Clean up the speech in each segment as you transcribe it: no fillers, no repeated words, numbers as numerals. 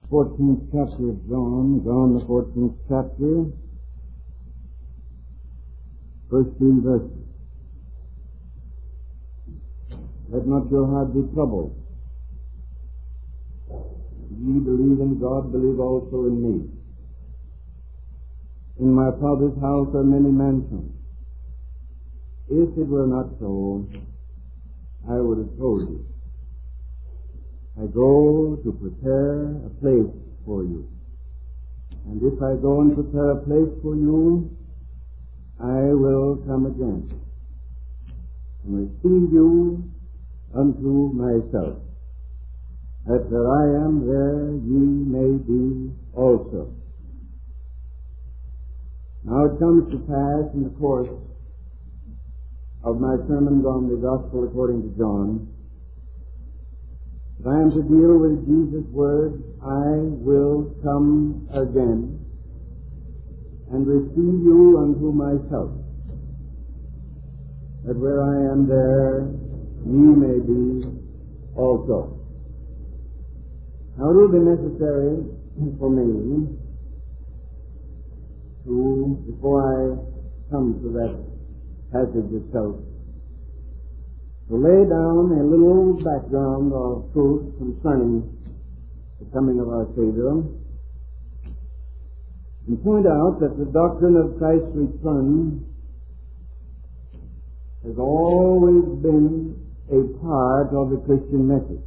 14th chapter of John the 14th chapter, first 3 verses. Let not your heart be troubled. Ye believe in God, believe also in me. In my Father's house are many mansions. If it were not so, I would have told you. I go to prepare a place for you. And if I go and prepare a place for you, I will come again and receive you unto myself, that where I am, there ye may be also. Now it comes to pass in the course of my sermons on the Gospel according to John, that I am to deal with Jesus' words, I will come again and receive you unto myself, that where I am, there ye may be also. Now it will be necessary for me to, before I come to that passage itself, to lay down a little background of truth concerning the coming of our Savior, and point out that the doctrine of Christ's return has always been a part of the Christian message.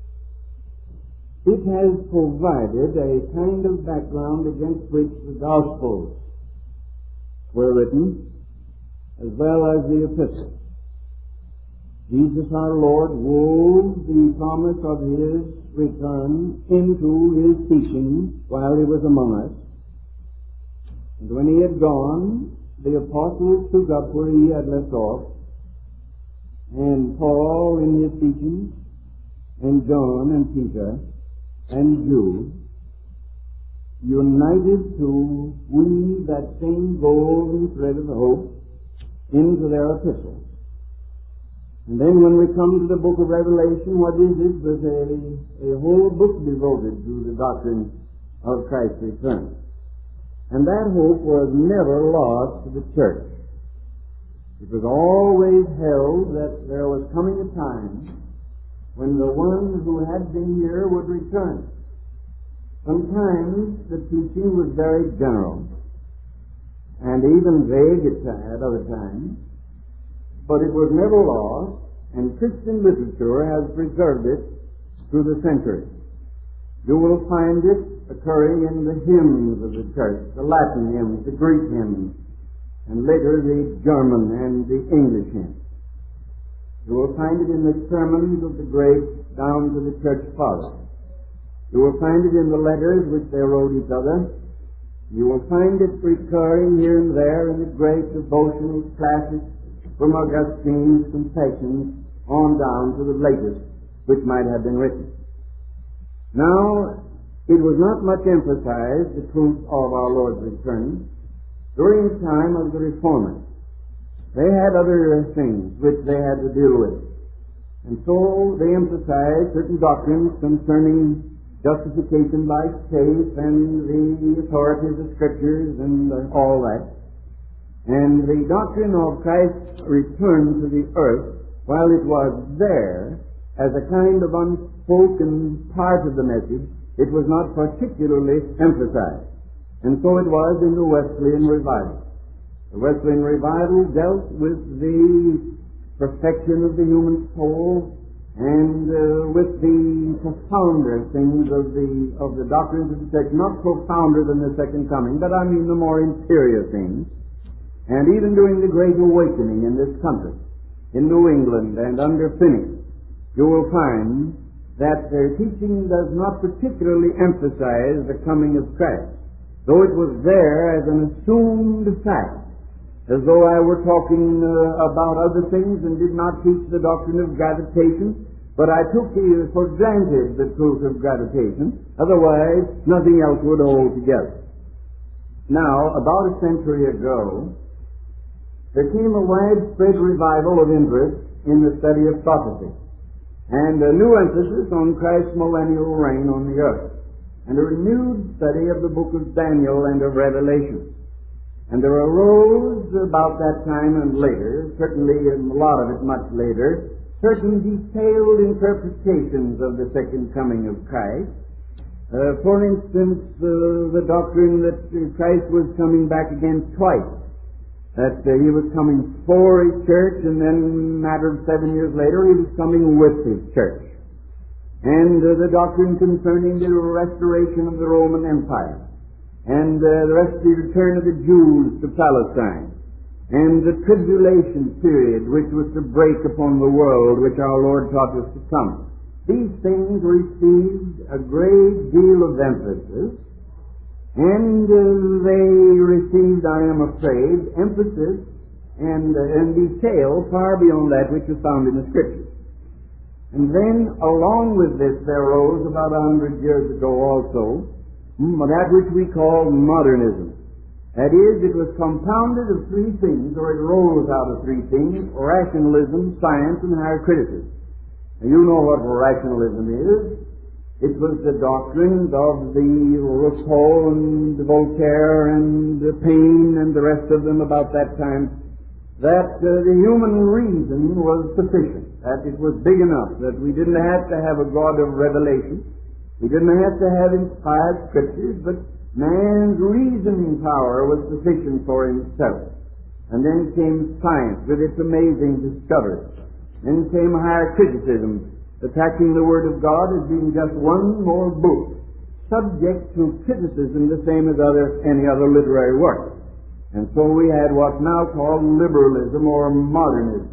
It has provided a kind of background against which the Gospels were written, as well as the epistles. Jesus our Lord wove the promise of His return into His teaching while He was among us. And when He had gone, the apostles took up where He had left off, and Paul in his teaching, and John and Peter and Jude united to weave that same golden thread of hope into their epistles. And then when we come to the book of Revelation, what is it but a whole book devoted to the doctrine of Christ's return. And that hope was never lost to the church. It was always held that there was coming a time when the one who had been here would return. Sometimes the teaching was very general and even vague at other times, but it was never lost, and Christian literature has preserved it through the centuries. You will find it occurring in the hymns of the church, the Latin hymns, the Greek hymns, and later the German and the English hymns. You will find it in the sermons of the great down to the church fathers. You will find it in the letters which they wrote each other. You will find it recurring here and there in the great devotional classics from Augustine's Confessions on down to the latest which might have been written. Now, it was not much emphasized, the truth of our Lord's return, during the time of the Reformers. They had other things which they had to deal with. And so they emphasized certain doctrines concerning justification by faith and the authority of the Scriptures and all that. And the doctrine of Christ's return to the earth, while it was there as a kind of unspoken part of the message, it was not particularly emphasized. And so it was in the Wesleyan Revival. The Wesleyan Revival dealt with the perfection of the human soul and with the profounder things of the doctrines of the church, not profounder than the second coming, but I mean the more interior things. And even during the Great Awakening in this country, in New England and under Finney, you will find that their teaching does not particularly emphasize the coming of Christ, though it was there as an assumed fact, as though I were talking about other things and did not teach the doctrine of gravitation, but I took for granted the truth of gravitation, otherwise nothing else would hold together. Now, about a century ago, there came a widespread revival of interest in the study of prophecy, and a new emphasis on Christ's millennial reign on the earth. and a renewed study of the book of Daniel and of Revelation. And there arose about that time and later, certainly a lot of it much later, certain detailed interpretations of the second coming of Christ. For instance, the doctrine that Christ was coming back again twice. That he was coming for his church, and then a matter of 7 years later he was coming with his church. And the doctrine concerning the restoration of the Roman Empire, and the return of the Jews to Palestine, and the tribulation period which was to break upon the world, which our Lord taught us to come. These things received a great deal of emphasis, and they received, I am afraid, emphasis and detail far beyond that which is found in the Scriptures. And then, along with this, there arose about 100 years ago also that which we call modernism. That is, it was compounded of three things, or it rose out of three things: rationalism, science, and higher criticism. Now, you know what rationalism is. It was the doctrines of the Rousseau and Voltaire and Paine and the rest of them about that time, that the human reason was sufficient, that it was big enough, that we didn't have to have a God of revelation, we didn't have to have inspired scriptures, but man's reasoning power was sufficient for himself. And then came science with its amazing discoveries. Then came higher criticism, attacking the Word of God as being just one more book, subject to criticism the same as any other literary work. And so we had what's now called liberalism or modernism.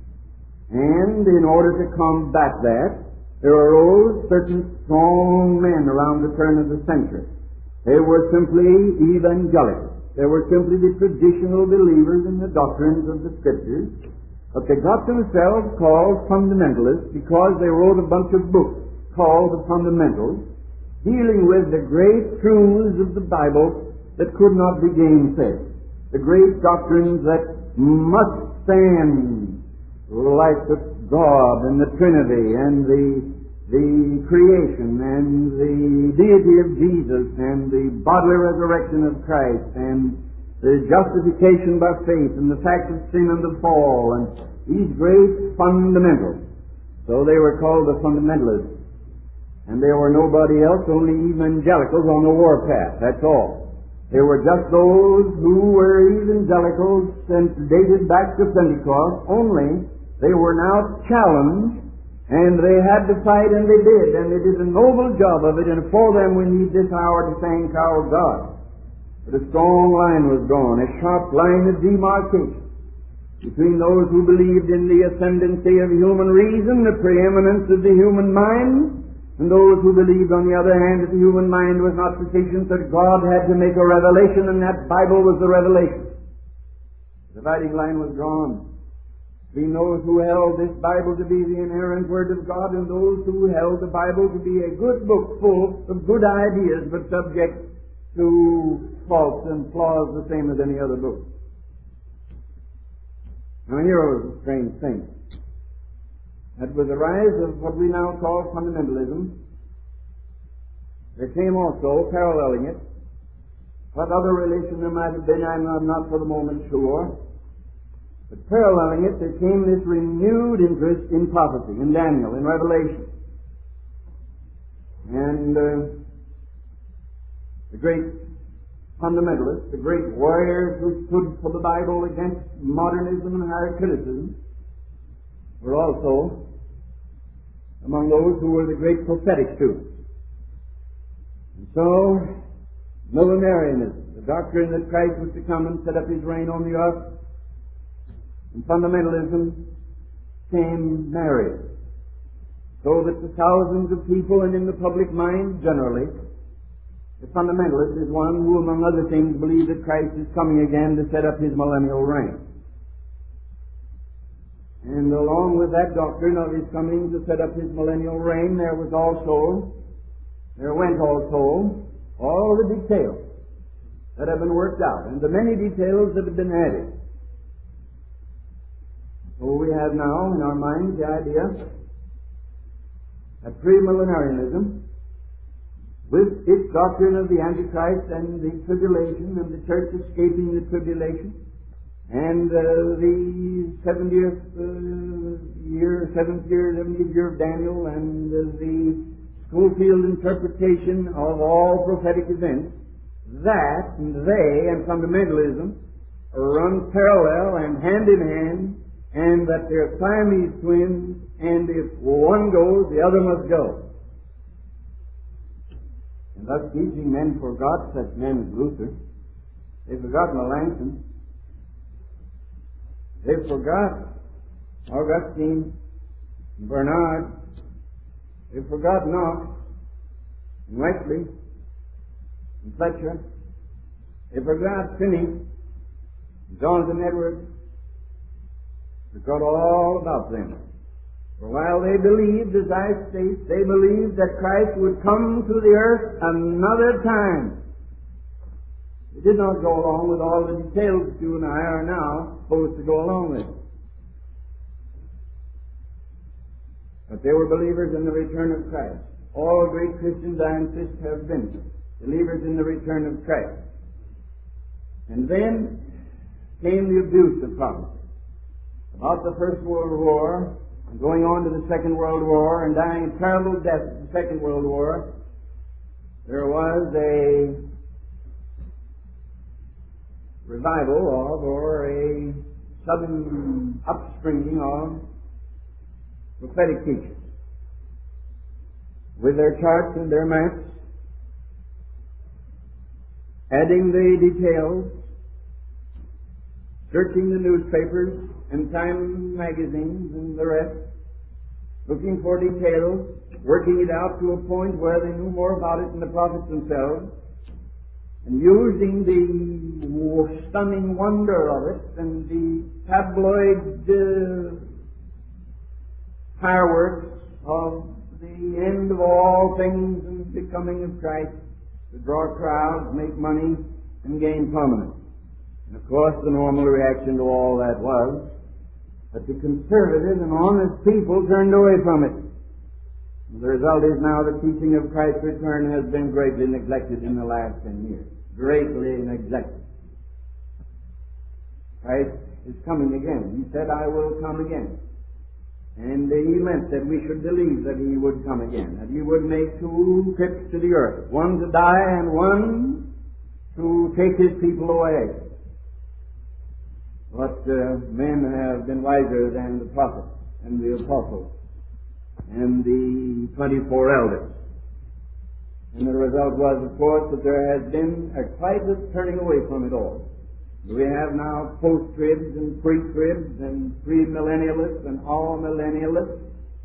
And in order to combat that, there arose certain strong men around the turn of the century. They were simply evangelicals. They were simply the traditional believers in the doctrines of the Scriptures. But they got themselves called fundamentalists because they wrote a bunch of books called the Fundamentals, dealing with the great truths of the Bible that could not be gainsaid. The great doctrines that must stand, like the God and the Trinity and the creation and the deity of Jesus and the bodily resurrection of Christ and the justification by faith and the fact of sin and the fall, and these great fundamentals. So they were called the fundamentalists. And they were nobody else, only evangelicals on the warpath, that's all. They were just those who were evangelicals and dated back to Pentecost, only they were now challenged, and they had to fight, and they did a noble job of it, and for them we need this hour to thank our God. But a strong line was drawn, a sharp line of demarcation between those who believed in the ascendancy of human reason, the preeminence of the human mind, and those who believed, on the other hand, that the human mind was not sufficient, that God had to make a revelation, and that Bible was the revelation. The dividing line was drawn between those who held this Bible to be the inerrant Word of God and those who held the Bible to be a good book full of good ideas, but subject to faults and flaws the same as any other book. Now here was a strange thing. That with the rise of what we now call fundamentalism, there came also, paralleling it, what other relation there might have been, I'm not for the moment sure, but paralleling it, there came this renewed interest in prophecy, in Daniel, in Revelation. And the great fundamentalists, the great warriors who stood for the Bible against modernism and higher criticism, were also among those who were the great prophetic students. And so, millenarianism, the doctrine that Christ was to come and set up his reign on the earth, and fundamentalism came married, so that to thousands of people and in the public mind generally, the fundamentalist is one who, among other things, believes that Christ is coming again to set up his millennial reign. And along with that doctrine of his coming to set up his millennial reign, there went also all the details that have been worked out, and the many details that have been added. So we have now in our minds the idea that premillenarianism with its doctrine of the Antichrist and the tribulation and the church escaping the tribulation and the 70th year, 70th year of Daniel and the Schofield interpretation of all prophetic events, that and they and fundamentalism run parallel and hand in hand, and that they're Siamese twins, and if one goes, the other must go. And thus teaching men forgot such men as Luther. They forgot Melanchthon. They forgot Augustine, Bernard. They forgot Knox, and Wesley, and Fletcher. They forgot Finney, Jonathan Edwards. Forgot all about them. For while they believed, as I state, they believed that Christ would come to the earth another time. They did not go along with all the details that you and I are now supposed to go along with. But they were believers in the return of Christ. All great Christians, I insist, have been believers in the return of Christ. And then came the abuse of prophecy. About the First World War, and going on to the Second World War, and dying a terrible death in the Second World War, there was a revival of, or a sudden upspringing of prophetic teachers, with their charts and their maps, adding the details, searching the newspapers and Time magazines and the rest, looking for details, working it out to a point where they knew more about it than the prophets themselves, and using the stunning wonder of it and the tabloid fireworks of the end of all things and the coming of Christ to draw crowds, make money, and gain prominence. And of course the normal reaction to all that was that the conservative and honest people turned away from it. And the result is now the teaching of Christ's return has been greatly neglected in the last 10 years. Greatly neglected. Christ is coming again. He said, I will come again. And he meant that we should believe that he would come again, that he would make two trips to the earth, one to die and one to take his people away. But men have been wiser than the prophets and the apostles and the 24 elders. And the result was, of course, that there has been a quite a turning away from it all. We have now post-tribs and pre-tribs and pre-millennialists and all-millennialists.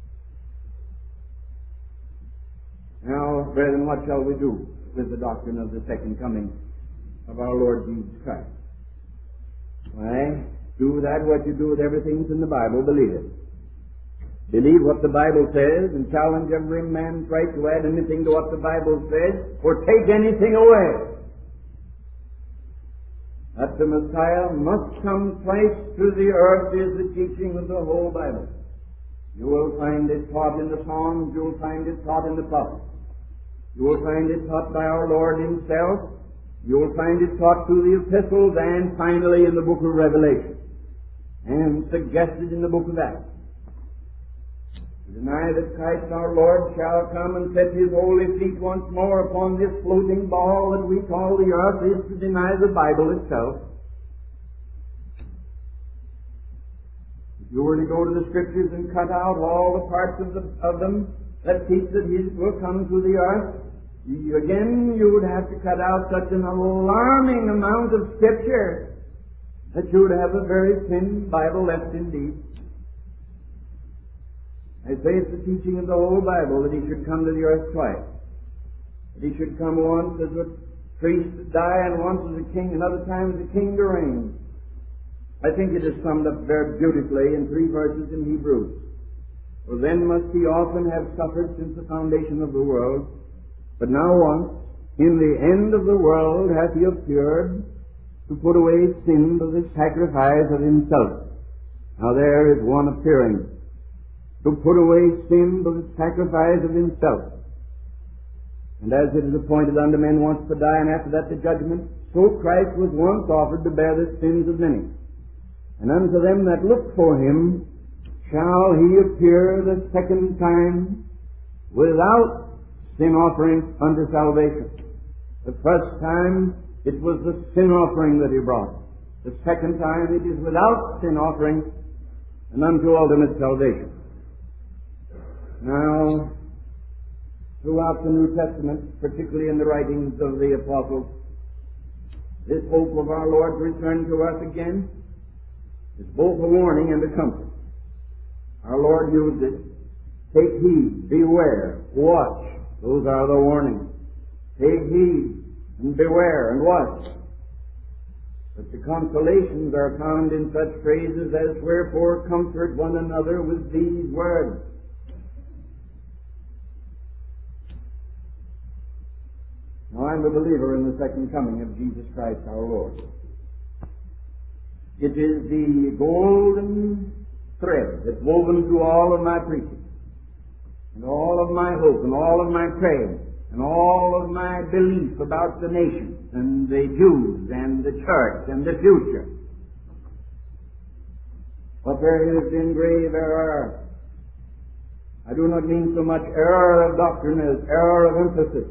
Now, brethren, what shall we do with the doctrine of the second coming of our Lord Jesus Christ? Why, do that what you do with everything that's in the Bible, believe it. Believe what the Bible says and challenge every man's right to add anything to what the Bible says or take anything away. That the Messiah must come twice to the earth is the teaching of the whole Bible. You will find it taught in the Psalms, you will find it taught in the prophets. You will find it taught by our Lord himself. You will find it taught through the epistles and finally in the book of Revelation and suggested in the book of Acts. To deny that Christ our Lord shall come and set his holy feet once more upon this floating ball that we call the earth is to deny the Bible itself. If you were to go to the Scriptures and cut out all the parts of them that teach that he will come to the earth, you would have to cut out such an alarming amount of Scripture that you would have a very thin Bible left indeed. I say it's the teaching of the whole Bible that he should come to the earth twice. That he should come once as a priest to die and once as a king, and other times as a king to reign. I think it is summed up very beautifully in 3 verses in Hebrews. For then must he often have suffered since the foundation of the world, but now once, in the end of the world, hath he appeared to put away sin by the sacrifice of himself. Now there is one appearing to put away sin by the sacrifice of himself. And as it is appointed unto men once to die, and after that the judgment, so Christ was once offered to bear the sins of many. And unto them that look for him shall he appear the second time without sin offering unto salvation. The first time it was the sin offering that he brought. The second time it is without sin offering and unto ultimate salvation. Now, throughout the New Testament, particularly in the writings of the apostles, this hope of our Lord's return to us again is both a warning and a comfort. Our Lord used it. Take heed, beware, watch. Those are the warnings. Take heed and beware and watch. But the consolations are found in such phrases as, wherefore comfort one another with these words. Now, I'm a believer in the second coming of Jesus Christ our Lord. It is the golden thread that's woven through all of my preaching, and all of my hope, and all of my praying, and all of my belief about the nations, and the Jews, and the church, and the future. But there has been grave error. I do not mean so much error of doctrine as error of emphasis.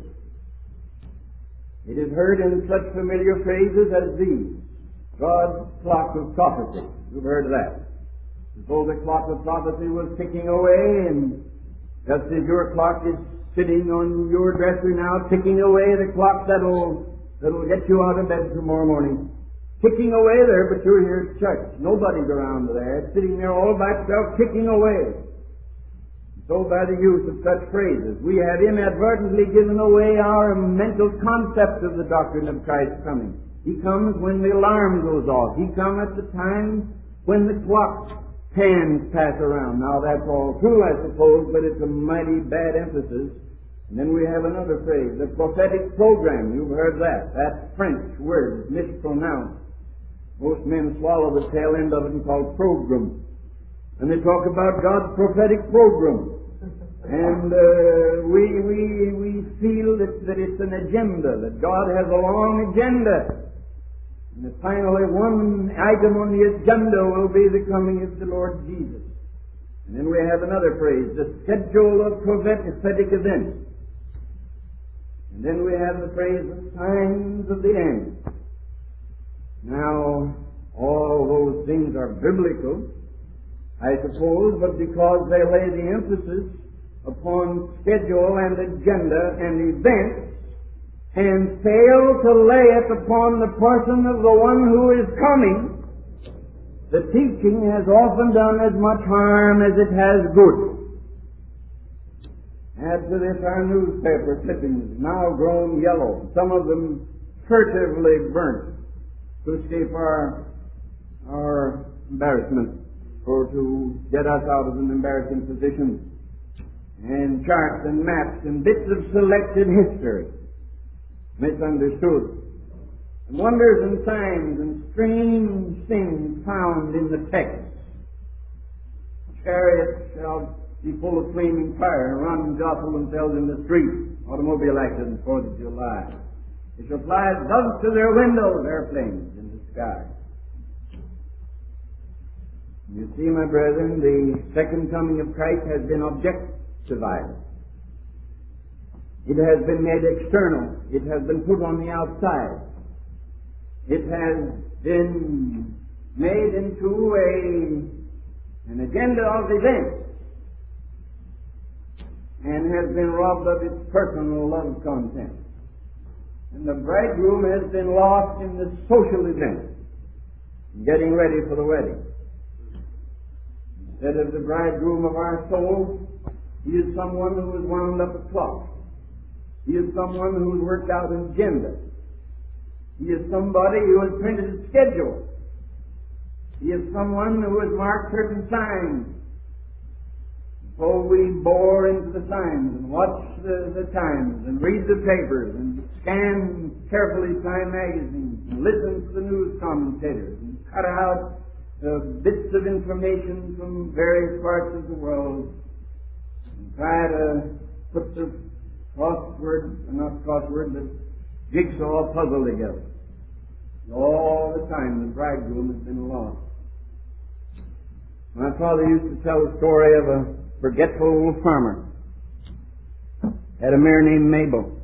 It is heard in such familiar phrases as these. God's clock of prophecy. You've heard of that. Suppose the clock of prophecy was ticking away, and just as your clock is sitting on your dresser now, ticking away, the clock that'll get you out of bed tomorrow morning, ticking away there, but you're here at church. Nobody's around there. It's sitting there all by itself, ticking away. So by the use of such phrases, we have inadvertently given away our mental concept of the doctrine of Christ's coming. He comes when the alarm goes off. He comes at the time when the clock hands pass around. Now that's all true, I suppose, but it's a mighty bad emphasis. And then we have another phrase, the prophetic program. You've heard that. That French word is mispronounced. Most men swallow the tail end of it and call it program. And they talk about God's prophetic program. And we feel that it's an agenda, that God has a long agenda. And that finally one item on the agenda will be the coming of the Lord Jesus. And then we have another phrase, the schedule of prophetic events. And then we have the phrase, the signs of the end. Now, all those things are biblical, I suppose, but because they lay the emphasis upon schedule and agenda and events, and fail to lay it upon the person of the one who is coming, the teaching has often done as much harm as it has good. Add to this our newspaper clippings, now grown yellow, some of them furtively burnt to escape our embarrassment, or to get us out of an embarrassing position, and charts and maps and bits of selected history misunderstood, and wonders and signs and strange things found in the text. Chariots shall be full of flaming fire and run and jostle themselves in the street. Automobile accident, 4th of July. They shall fly as doves to their windows, airplanes in the sky. You see, my brethren, the second coming of Christ has been objectivized. It has been made external. It has been put on the outside. It has been made into an agenda of events, and has been robbed of its personal love content. And the bridegroom has been lost in the social event, getting ready for the wedding. Instead of the bridegroom of our souls, he is someone who has wound up a clock. He is someone who has worked out an agenda. He is somebody who has printed a schedule. He is someone who has marked certain signs. So we bore into the signs and watch the times and read the papers and scan carefully Time magazines and listen to the news commentators and cut out bits of information from various parts of the world and try to put the jigsaw puzzle together. All the time the bridegroom has been lost. My father used to tell the story of a forgetful old farmer. Had a mare named Mabel.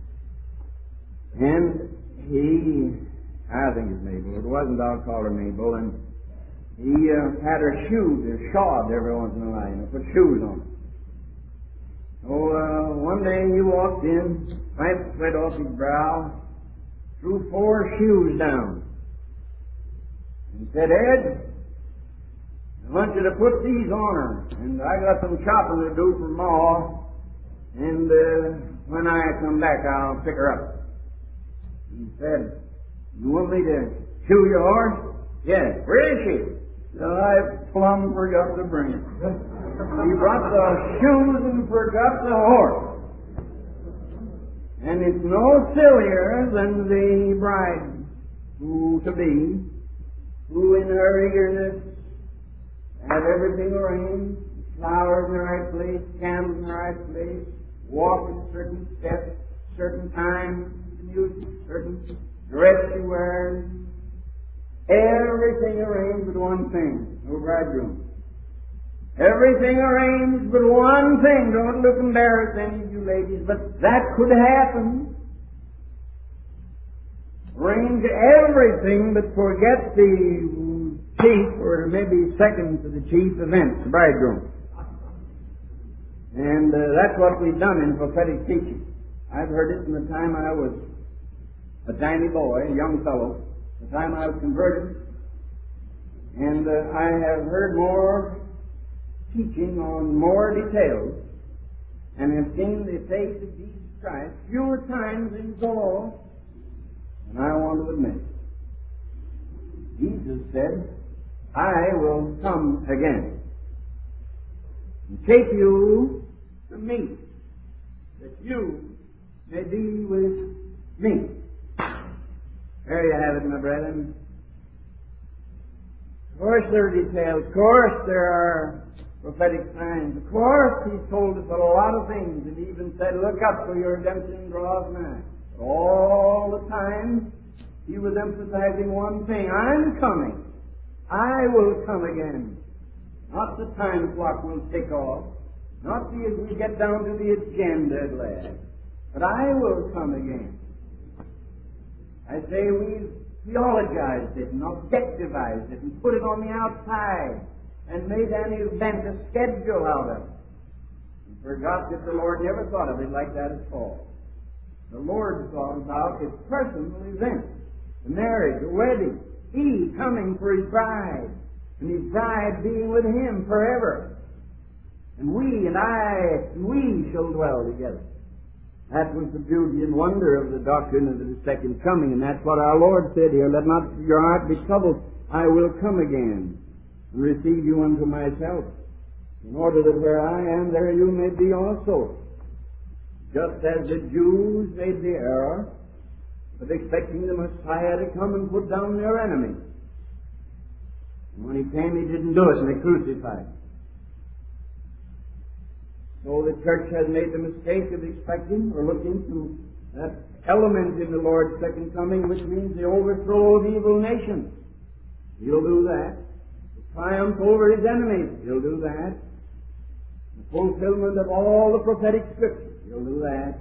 And I think it's Mabel. It wasn't, I'll call her Mabel. And he had her shoes, shod every once in a while, put shoes on. So one day he walked in, wiped sweat off his brow, threw 4 shoes down, and said, "Ed, I want you to put these on her, and I got some chopping to do for Ma, and when I come back I'll pick her up." He said, "You want me to shoe your horse?" "Yes." "Where is she?" "Well, I plumb forgot to bring it." He brought the shoes and forgot the horse. And it's no sillier than the bride who-to-be, who in her eagerness had everything arranged, flowers in the right place, candles in the right place, walk in certain steps, certain times, music, certain dress she wears, everything arranged but one thing, no bridegroom. Everything arranged but one thing. Don't look embarrassed, any of you ladies, but that could happen. Arrange everything but forget the chief, or maybe second to the chief event, the bridegroom. And that's what we've done in prophetic teaching. I've heard it from the time I was a tiny boy, a young fellow, the time I was converted. And I have heard more teaching on more details and have seen the face of Jesus Christ fewer times in all than I want to admit. Jesus said, "I will come again and take you to me, that you may be with me." There you have it, my brethren. Of course there are details. Of course there are prophetic signs. Of course He's told us a lot of things, and even said, "Look up, for your redemption draws nigh." But all the time He was emphasizing one thing: I'm coming. I will come again. Not the time clock will tick off. Not as we get down to the agenda at last. But I will come again. I say we've theologized it and objectivized it and put it on the outside and made an event, a schedule out of it. And forgot that the Lord never thought of it like that at all. The Lord thought about His personal event, the marriage, the wedding, He coming for His bride, and His bride being with Him forever. And we and I and we shall dwell together. That was the beauty and wonder of the doctrine of the second coming, and that's what our Lord said here: "Let not your heart be troubled. I will come again and receive you unto myself, in order that where I am, there you may be also." Just as the Jews made the error of expecting the Messiah to come and put down their enemies. And when He came, He didn't do it, and they crucified Him. So the church has made the mistake of expecting or looking to that element in the Lord's second coming, which means the overthrow of evil nations. He'll do that. The triumph over His enemies. He'll do that. The fulfillment of all the prophetic scriptures. He'll do that.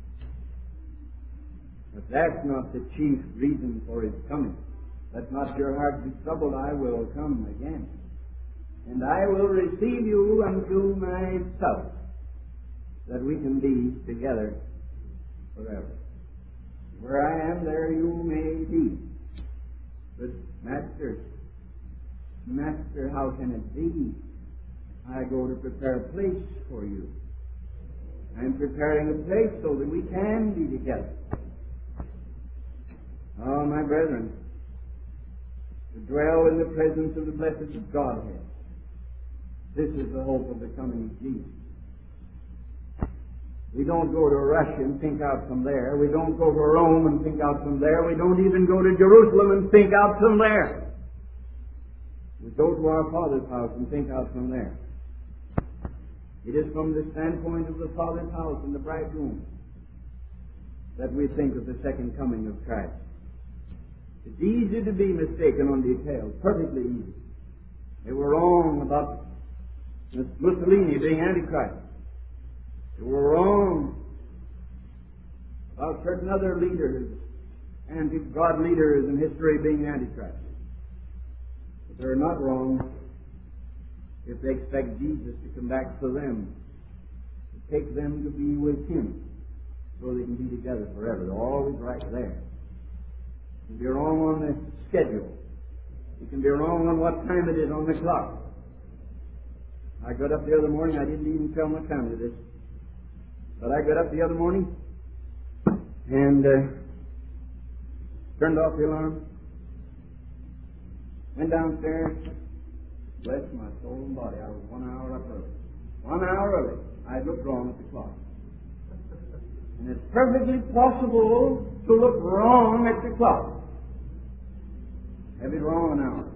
But that's not the chief reason for His coming. Let not your heart be troubled. I will come again, and I will receive you unto myself, that we can be together forever. Where I am, there you may be. But Master, how can it be? I go to prepare a place for you. I'm preparing a place so that we can be together. Oh, my brethren, to dwell in the presence of the blessed Godhead. This is the hope of the coming of Jesus. We don't go to Russia and think out from there. We don't go to Rome and think out from there. We don't even go to Jerusalem and think out from there. We go to our Father's house and think out from there. It is from the standpoint of the Father's house and the bridegroom that we think of the second coming of Christ. It's easy to be mistaken on details, perfectly easy. They were wrong about Mussolini being Antichrist. They were wrong about certain other leaders, anti-God leaders in history being Antichrist. But they're not wrong if they expect Jesus to come back for them, to take them to be with Him, so they can be together forever. They're always right there. You can be wrong on the schedule. You can be wrong on what time it is on the clock. I got up the other morning, I didn't even tell my family this, but I got up the other morning and turned off the alarm, went downstairs. Bless my soul and body, I was 1 hour up early. 1 hour early. I looked wrong at the clock. And it's perfectly possible to look wrong at the clock. Have it wrong an hour.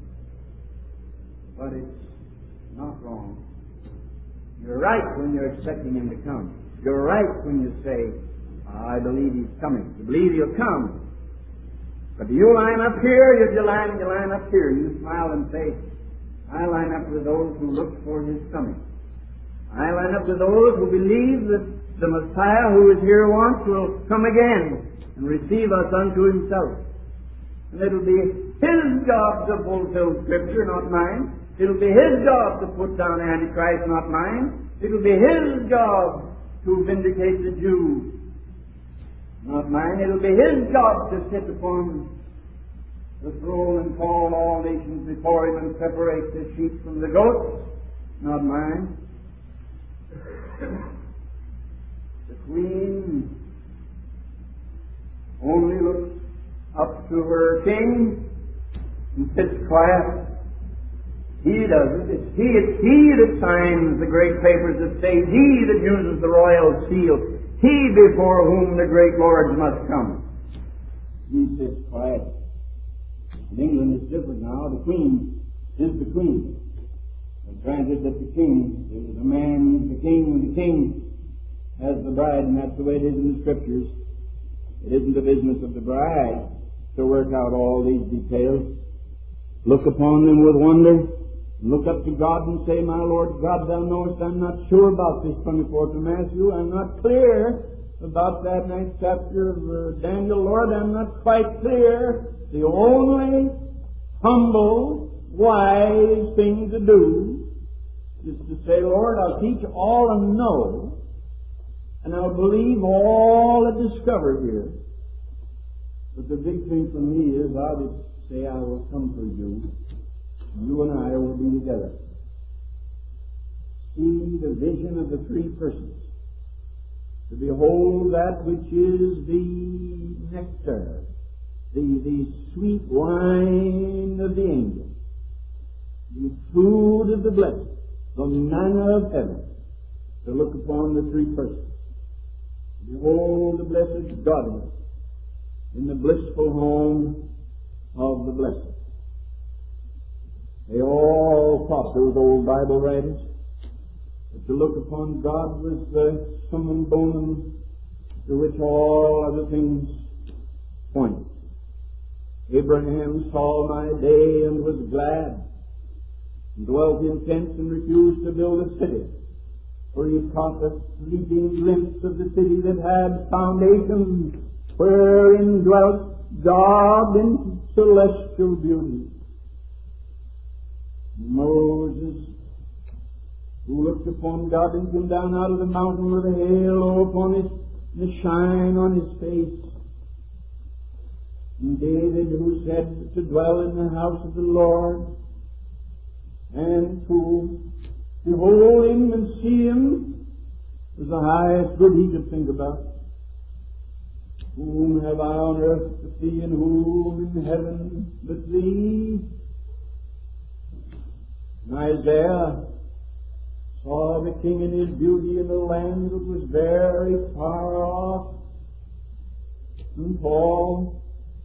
But it's not wrong. You're right when you're expecting Him to come. You're right when you say, I believe He's coming. You believe He'll come. But do you line up here? You line up here. You smile and say, I line up with those who look for His coming. I line up with those who believe that the Messiah who is here once will come again and receive us unto Himself. And it'll be His job to fulfill Scripture, not mine. It'll be His job to put down Antichrist, not mine. It'll be His job to vindicate the Jews, not mine. It'll be His job to sit upon the throne and call all nations before Him and separate the sheep from the goats, not mine. The Queen only looks up to her king and sits quiet. He does it. It's he that signs the great papers that say, he that uses the royal seal, he before whom the great lords must come. He sits quiet. In England it's different now. The Queen is the Queen. And granted that the King is a man, the King has the bride, and that's the way it is in the Scriptures. It isn't the business of the bride to work out all these details. Look upon them with wonder. Look up to God and say, my Lord God, Thou knowest I'm not sure about this 24th of Matthew. I'm not clear about that next chapter of Daniel. Lord, I'm not quite clear. The only humble, wise thing to do is to say, Lord, I'll teach all I know, and I'll believe all I discover here. But the big thing for me is I'll just say I will come for you. You and I will be together. See the vision of the three persons. To behold that which is the nectar, the sweet wine of the angels, the food of the blessed, the manna of heaven. To look upon the three persons. Behold the blessed godliness in the blissful home of the blessed. They all thought, those old Bible writers, that to look upon God was the summum bonum to which all other things point. Abraham saw my day and was glad, and dwelt in tents and refused to build a city, for he caught a fleeting glimpse of the city that had foundations, wherein dwelt God in celestial beauty. Moses, who looked upon God and came down out of the mountain with a halo upon his, the shine on his face. And David, who said to dwell in the house of the Lord, and to behold Him and see Him, was the highest good he could think about. Whom have I on earth to see, and whom in heaven but Thee? And Isaiah saw the King in His beauty in a land that was very far off. And Paul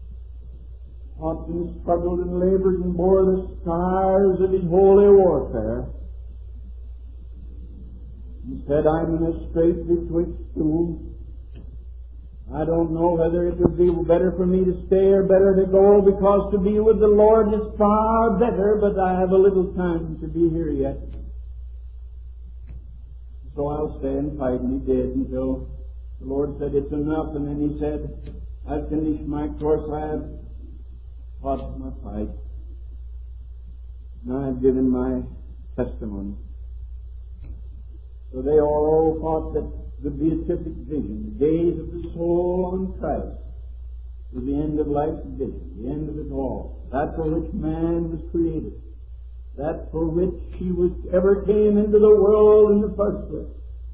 often struggled and labored and bore the scars of his holy warfare. He said, I'm in a strait betwixt two. I don't know whether it would be better for me to stay or better to go, because to be with the Lord is far better, but I have a little time to be here yet. So I'll stay and fight. And he did until the Lord said, it's enough. And then he said, I've finished my course. I have fought my fight. Now I've given my testimony. So they all thought that the beatific vision, the gaze of the soul on Christ, was the end of life's vision, the end of it all. That for which man was created. That for which he was ever came into the world in the first place.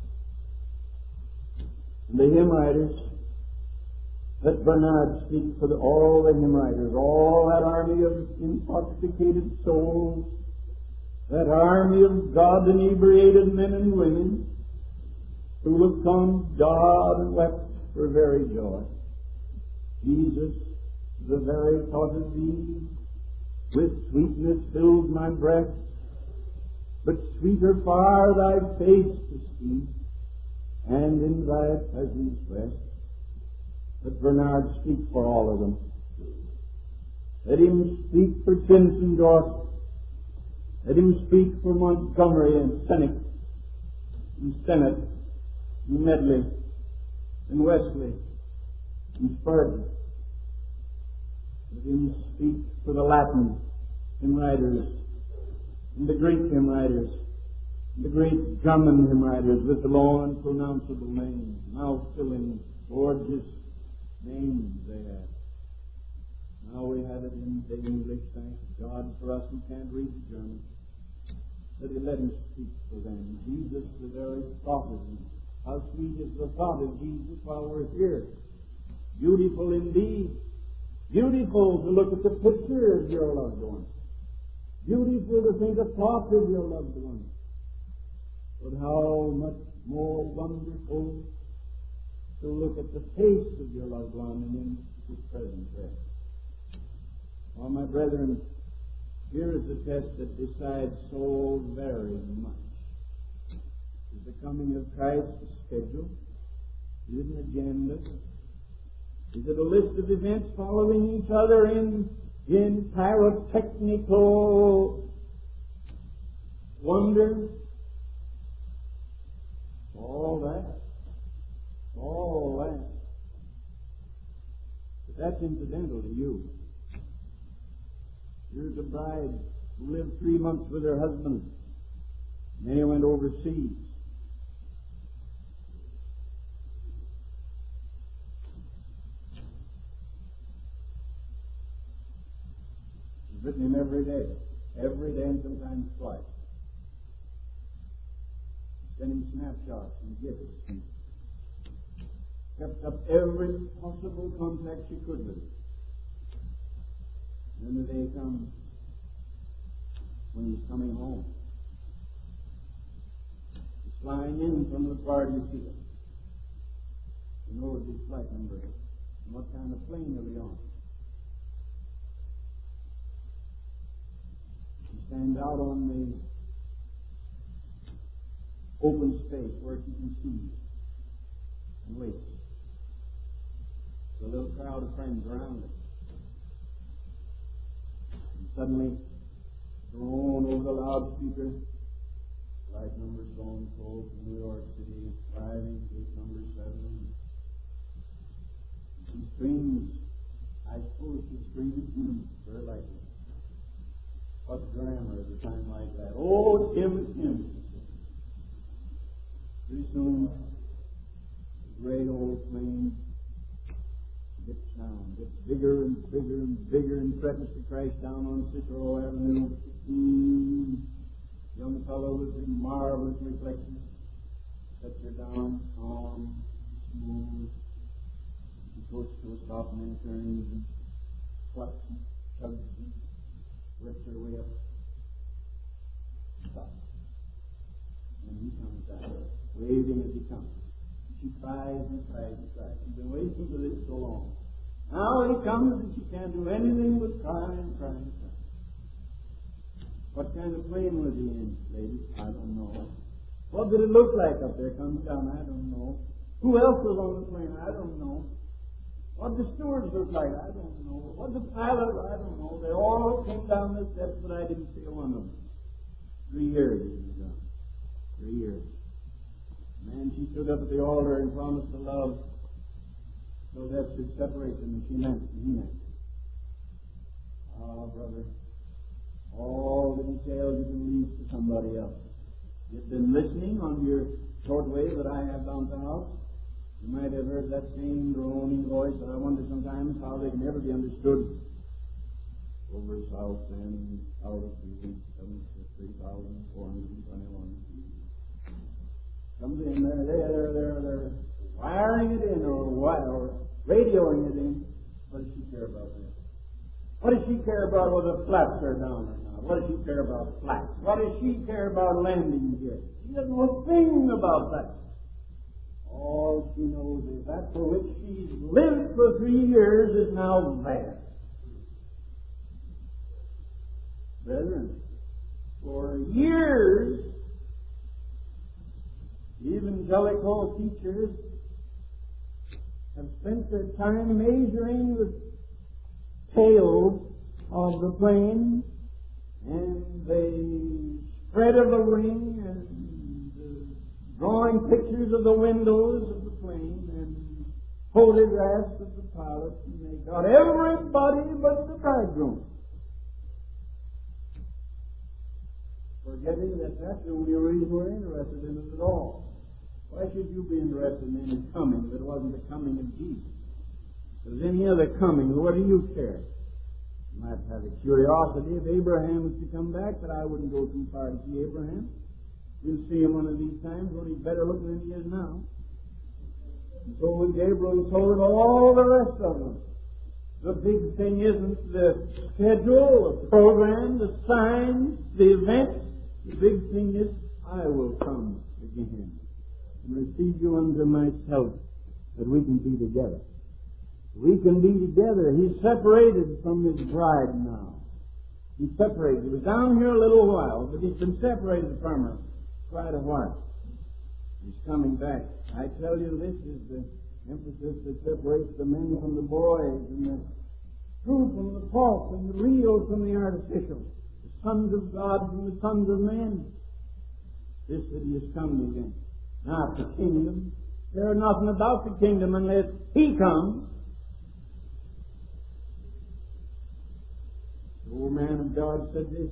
And the hymn writers, let Bernard speak for all the hymn writers, all that army of intoxicated souls, that army of God-inebriated men and women, who looked on God and wept for very joy. Jesus, the very thought of thee, with sweetness fills my breast, but sweeter far thy face to see, and in thy presence rest. Let Bernard speak for all of them. Let him speak for Simpson Dorset. Let him speak for Montgomery and Seneca and Sennett and Medley and Wesley and Spurgeon. Let him speak for the Latin hymn writers and the Greek hymn writers and the great German hymn writers with the long unpronounceable names, mouth-filling, gorgeous names they have. Now we have it in the English, thank God for us who can't read the German. Let him speak for them. Jesus, the very thought of him. How sweet is the thought of Jesus while we're here. Beautiful indeed. Beautiful to look at the picture of your loved one. Beautiful to think of thoughts of your loved one. But how much more wonderful to look at the face of your loved one and in his presence there. Oh, my brethren, here is a test that decides so very much. Is the coming of Christ a schedule? Is it an agenda? Is it a list of events following each other in pyrotechnical wonder? All that. But that's incidental to you. Here's a bride who lived 3 months with her husband, and then he went overseas. She's written him every day and sometimes twice. Sent him snapshots and gifts and kept up every possible contact she could with him. Then the day comes when he's coming home. He's flying in from the party field. He knows his flight number and what kind of plane he'll be on. He stands out on the open space where he can see and waits. The little crowd of friends around him. Suddenly, thrown over the loudspeaker, flight number so-and-so to New York City, arriving gate number 7. He screams, I suppose he screams, very likely. What grammar at a time like that? Oh, it's him. Pretty soon, the great old plane gets down, gets bigger and bigger and bigger, and threatens to crash down on Cicero Avenue. Young fellow with a marvelous reflection sets her down, calm, smooth. She goes to a stop and then turns and clucks and chugs and works her way up. Stop. And he comes down, waving as he comes. She cries and cries and cries. She's been waiting for this so long. Now he comes and she can't do anything but cry and cry and cry. What kind of plane was he in, lady? I don't know. What did it look like up there? Comes down, I don't know. Who else was on the plane? I don't know. What the stewards look like, I don't know. What the pilot, I don't know. They all came down the steps, but I didn't see one of them. 3 years it was done. 3 years. Man, she stood up at the altar and promised to love so death should separate them, and she meant it, and he meant it. Ah, brother, all the details you can leave to somebody else. You've been listening on your shortwave that I have down the house. You might have heard that same droning voice that I wonder sometimes how they can ever be understood. Over South Bend, out of 3,421. Comes in there, they're wiring it in or radioing it in. What does she care about that? What does she care about whether the flaps are down or not? What does she care about flaps? What does she care about landing gear? She doesn't know a thing about that. All she knows is that for which she's lived for 3 years is now there. Brethren, for years, evangelical teachers have spent their time measuring the tails of the plane and the spread of the wing and drawing pictures of the windows of the plane and photographs of the pilot, and they got everybody but the bridegroom, forgetting that that's the only reason we're interested in it at all. Why should you be interested in his coming if it wasn't the coming of Jesus? If there's any other coming, what do you care? You might have a curiosity if Abraham was to come back, but I wouldn't go too far to see Abraham. You'll see him one of these times when he's better looking than he is now. And so with Gabriel, and so with all the rest of them. The big thing isn't the schedule, the program, the signs, the events. The big thing is, I will come again and receive you unto myself, that we can be together. We can be together. He's separated from his bride now. He's separated. He was down here a little while, but he's been separated from her quite a while. He's coming back. I tell you, this is the emphasis that separates the men from the boys, and the true from the false, and the real from the artificial, the sons of God from the sons of men. This that he is coming again. Not the kingdom. There's nothing about the kingdom unless he comes. The old man of God said this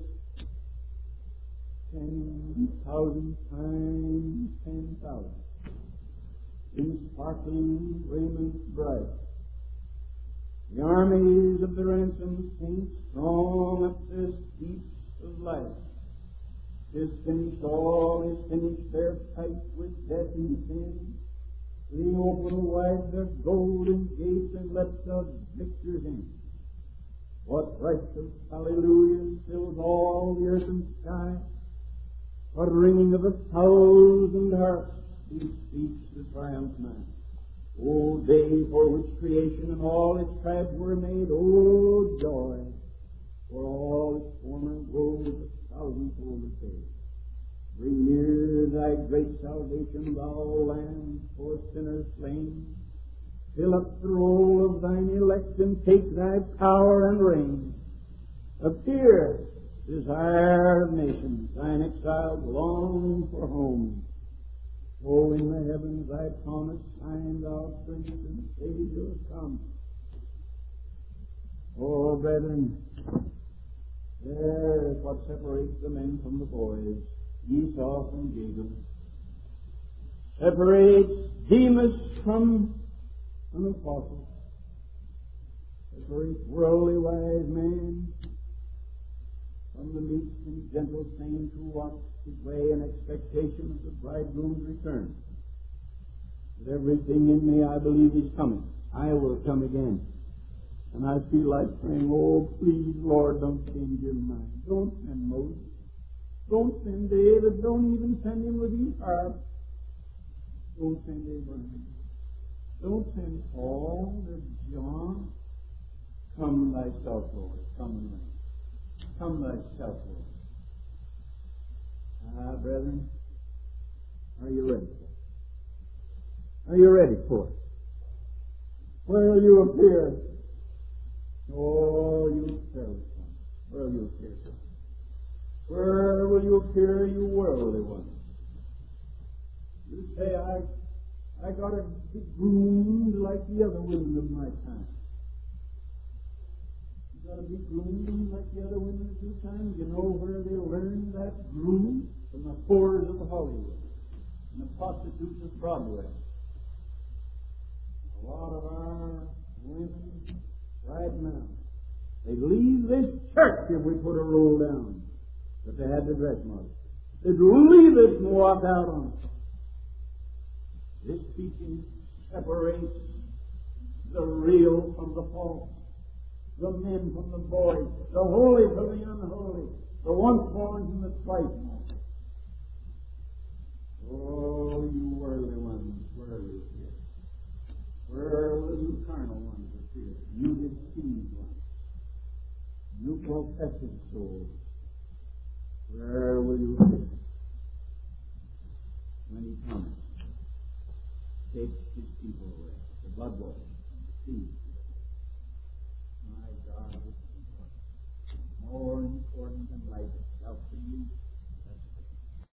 10,000 times 10,000 in sparkling raiment bright. The armies of the ransomed saints strong up their steeps of light. Is finished, all is finished, their fight with death and sin. Fling open wide their golden gates and let the victors in. What rush of hallelujah fills all the earth and sky? What ringing of 1,000 harps bespeaks the triumph night? O day for which creation and all its tribes were made, O joy, for all its former woes 1,000-fold repay. Bring near thy great salvation, thou Lamb for sinners slain. Fill up the roll of thine elect and take thy power and reign. Appear, desire of nations, thine exiled long for home. Oh, in the heavens thy promise signed, thou Prince and Savior come. Oh, brethren, there is what separates the men from the boys, Esau from Jacob. Separates Demas from an apostle. Separates worldly wise man from the meek and gentle saint who walks his way in expectation of the bridegroom's return. With everything in me, I believe he's coming. I will come again. And I feel like saying, oh, please, Lord, don't change your mind. Don't send Moses. Don't send David. Don't even send him with Ephraim. Don't send Abraham. Don't send Paul or John. Come thyself, Lord. Come, Lord. Come thyself, Lord. Ah, brethren, are you ready for it? Are you ready for it? Where will you appear? Oh, you perilous one. Where will you appear? Where will you appear, you worldly one? You say, I got to be groomed like the other women of my time. You got to be groomed like the other women of your time. You know where they learned that groom? From the whores of Hollywood and the prostitutes of Broadway. A lot of our women right now, they leave this church if we put a rule down that they had to dress model. They'd leave it and walk out on it. This teaching separates the real from the false, the men from the boys, the holy from the unholy, the once born from the twice born. Oh, you worldly ones, where will you appear? Where will you carnal ones appear? You deceived ones, you professing souls, where will you appear? When he comes, takes his people away, the blood water, the sea.